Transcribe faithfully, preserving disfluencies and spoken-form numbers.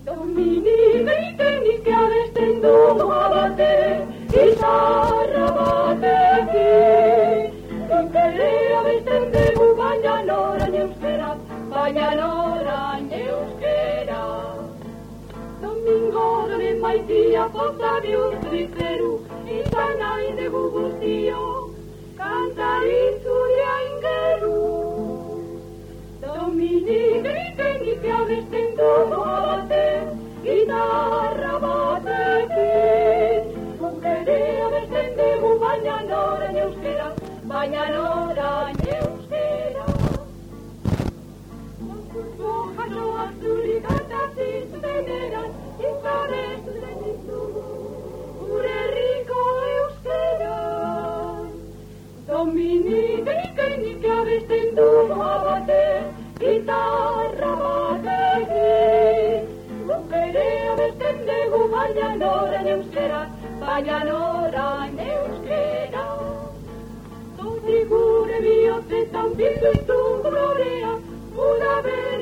Dominik egitenik abesten dugu abate, gitarra batekin. Guk ere abesten dugu baina norain euskeraz, baina norain euskeraz. Domingo donen maitia poza bihurtu dikeru, izan nahi dugu guztio, kantari zuria ingeru. Dominik egitenik abesten dugu abate, gitarra batekin. Guk ere abesten dugu baina norain euskeraz, baina norain euskeraz. Konkurtso jasoak zuri kantatzen zuteneran, izarez zuten ditugu, gure herriko euskeraz. Dominik egitenik abesten dugu abate, gitarra batekin. Guk ere abesten dugu baina norain euskeraz, baina norain euskeraz. Zoti gure bihotzetan bildu ditugu lorea, uda bere